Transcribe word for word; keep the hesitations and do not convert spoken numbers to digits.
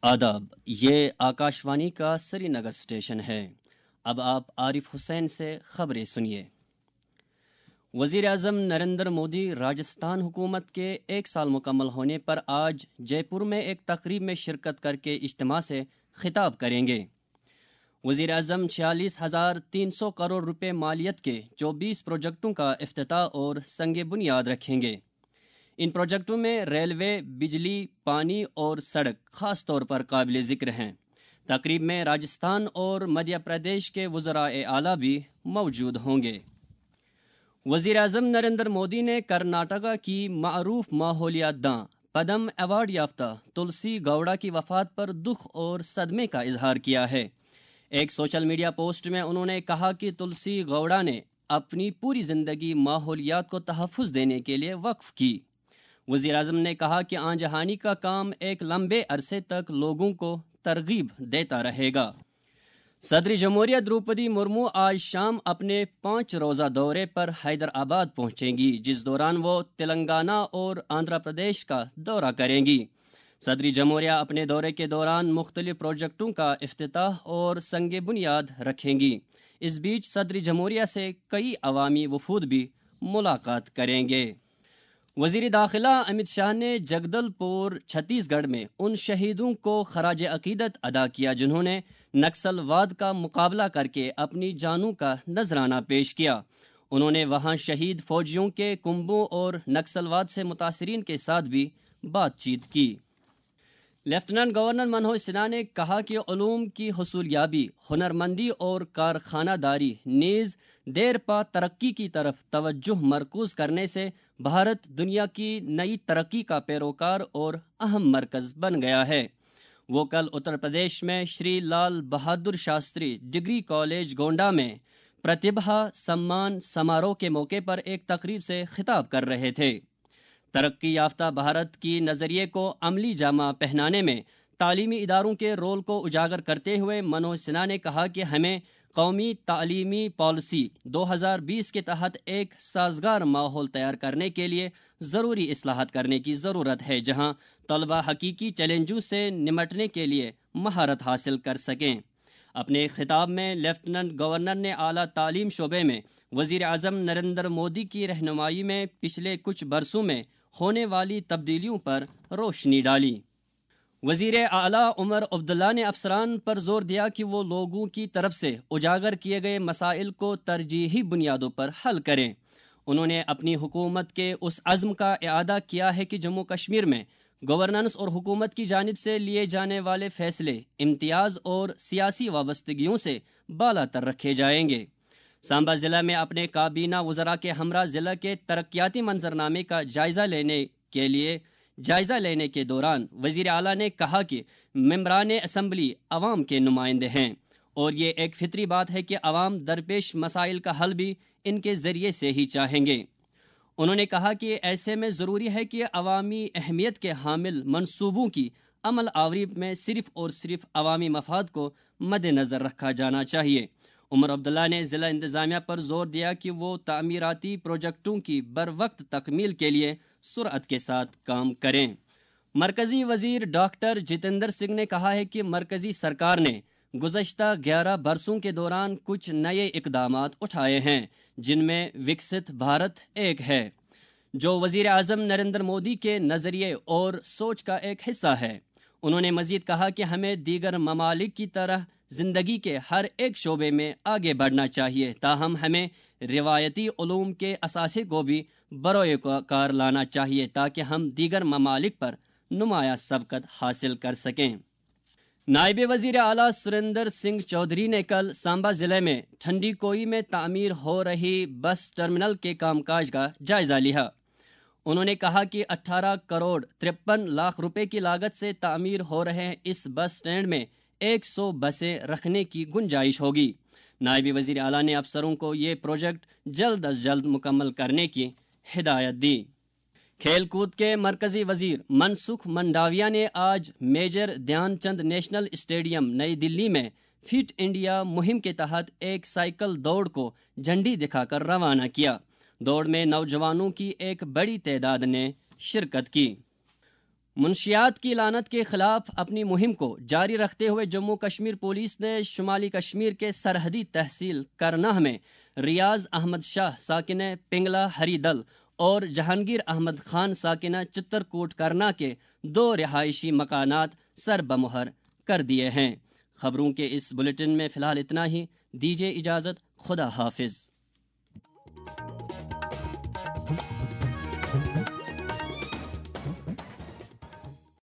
आदाब, ये आकाशवाणी का श्रीनगर स्टेशन है। अब आप आरिफ हुसैन से खबरें सुनिए। वज़ीर आज़म नरेंद्र मोदी राजस्थान हुकूमत के एक साल मुकम्मल होने पर आज जयपुर में एक तकरीब में शिरकत करके इज्तिमा से खिताब करेंगे। वज़ीर आज़म छियालीस हज़ार तीन सौ करोड़ रुपए मालियत के चौबीस प्रोजेक्टों का इफ्तिताह और संग बुनियाद रखेंगे। इन प्रोजेक्टों में रेलवे, बिजली, पानी और सड़क खास तौर पर काबिल ज़िक्र हैं। तकरीब में राजस्थान और मध्य प्रदेश के वज़राए आला भी मौजूद होंगे। वज़ीर आज़म नरेंद्र मोदी ने कर्नाटका की मारूफ माहौलियात दां पद्म अवार्ड याफ्ता तुलसी गौड़ा की वफ़ात पर दुख और सदमे का इजहार किया है। एक सोशल मीडिया पोस्ट में उन्होंने कहा कि तुलसी गौड़ा ने अपनी पूरी ज़िंदगी माहौलियात को तहफ़्फ़ुज़ देने के लिए वक्फ की। वज़ीर आज़म ने कहा कि आंजहानी का काम एक लंबे अरसे तक लोगों को तरगीब देता रहेगा। सदर जमहूरिया द्रौपदी मुर्मू आज शाम अपने पाँच रोज़ा दौरे पर हैदराबाद पहुंचेंगी, जिस दौरान वो तेलंगाना और आंध्र प्रदेश का दौरा करेंगी। सदर जमहूरिया अपने दौरे के दौरान मुख्तलिफ प्रोजेक्टों का इफ्तिताह और संग बुनियाद रखेंगी। इस बीच सदर जमहूरिया से कई अवामी वफूद भी मुलाकात करेंगे। वज़ीर दाखिला अमित शाह ने जगदलपुर छत्तीसगढ़ में उन शहीदों को खराज अकीदत अदा किया जिन्होंने नक्सलवाद का मुकाबला करके अपनी जानों का नजराना पेश किया। उन्होंने वहां शहीद फौजियों के कुंबों और नक्सलवाद से मुतासरीन के साथ भी बातचीत की। लेफ्टिनेंट गवर्नर मनोज सिन्हा ने कहा कि उलूम की हुसूलियाबी, हुनरमंदी और कारखानादारी नीज़ देर पा तरक्की की तरफ तवज्जुह मरकूज करने से भारत दुनिया की नई तरक्की का पैरोकार और अहम मरकज़ बन गया है। वो कल उत्तर प्रदेश में श्री लाल बहादुर शास्त्री डिग्री कॉलेज गोंडा में प्रतिभा सम्मान समारोह के मौके पर एक तकरीब से खिताब कर रहे थे। तरक्की याफ्ता भारत की नज़रिए को अमली जामा पहनाने में तालीमी इदारों के रोल को उजागर करते हुए मनोज सिन्हा ने कहा कि हमें कौमी तालीमी पॉलिसी दो हज़ार बीस के तहत एक साजगार माहौल तैयार करने के लिए ज़रूरी इस्लाहत करने की ज़रूरत है, जहां तलबा हकीकी चैलेंजों से निमटने के लिए महारत हासिल कर सकें। अपने खिताब में लेफ्टिनेंट गवर्नर ने आला तालीम शोबे में वज़ीर आज़म नरेंद्र मोदी की रहनुमाई में पिछले कुछ बरसों में होने वाली तब्दीलियों पर रोशनी डाली। वज़ीर आला उमर अब्दुल्ला ने अफसरान पर जोर दिया कि वो लोगों की तरफ से उजागर किए गए मसाइल को तरजीही बुनियादों पर हल करें। उन्होंने अपनी हुकूमत के उस अज़्म का इआदा किया है कि जम्मू कश्मीर में गवर्नेंस और हुकूमत की जानिब से लिए जाने वाले फैसले इम्तियाज़ और सियासी वाबस्तगियों से बालातर रखे जाएंगे। सांबा ज़िला में अपने काबीना वज़रा के हमरा ज़िला के तरक्याती मंजरनामे का जायज़ा लेने के लिए जायज़ा लेने के दौरान वज़ीर आला ने कहा कि मेंबरान असम्बली अवाम के नुमाइंदे हैं और ये एक फितरी बात है कि अवाम दरपेश मसाइल का हल भी इनके ज़रिए से ही चाहेंगे। उन्होंने कहा कि ऐसे में ज़रूरी है कि अवामी अहमियत के हामिल मनसूबों की अमल आवरी में सिर्फ़ और सिर्फ अवामी मफाद को मद्देनज़र रखा जाना चाहिए। उमर अब्दुल्ला ने ज़िला इंतज़ामिया पर जोर दिया कि वो तामीराती प्रोजेक्टों की बर वक्त तकमील के लिए सुरअत के साथ काम करें। मरकज़ी वज़ीर डॉक्टर जितेंद्र सिंह ने कहा है कि मरकज़ी सरकार ने गुज़श्ता ग्यारह बरसों के दौरान कुछ नए इक़दामात उठाए हैं, जिनमें विकसित भारत एक है, जो वज़ीर आज़म नरेंद्र मोदी के नज़रिए और सोच का एक हिस्सा है। उन्होंने मज़ीद कहा कि हमें दीगर ममालिक की तरह ज़िंदगी के हर एक शोबे में आगे बढ़ना चाहिए, ताहम हमें रिवायती उलूम के असासे को भी बरोए कार लाना चाहिए ताकि हम दीगर ममालिक पर नुमाया सबकत हासिल कर सकें। नायब वज़ीर आला सुरेंद्र सिंह चौधरी ने कल सांबा ज़िले में ठंडी कोई में तामीर हो रही बस टर्मिनल के कामकाज का जायज़ा लिया। उन्होंने कहा कि अठारह करोड़ तिरपन लाख रुपए की लागत से तामीर हो रहे इस बस स्टैंड में एक सौ बसें रखने की गुंजाइश होगी। नायब वज़ीर आला ने अफसरों को ये प्रोजेक्ट जल्द अज जल्द मुकम्मल करने की हिदायत दी। खेल कूद के मरकज़ी वज़ीर मनसुख मंडाविया ने आज मेजर ध्यानचंद नेशनल स्टेडियम नई दिल्ली में फिट इंडिया मुहिम के तहत एक साइकिल दौड़ को झंडी दिखाकर रवाना किया। दौड़ में नौजवानों की एक बड़ी तादाद ने शिरकत की। منشیات کی لعنت کے خلاف اپنی مہم کو جاری رکھتے ہوئے جموں کشمیر پولیس نے شمالی کشمیر کے سرحدی تحصیل کرناہ میں ریاض احمد شاہ ساکنہ پنگلا ہری دل اور جہانگیر احمد خان ساکنہ چتر کوٹ کرنا کے دو رہائشی مکانات سر بمہر کر دیے ہیں۔ خبروں کے اس بلیٹن میں فی الحال اتنا ہی، دیجیے اجازت، خدا حافظ۔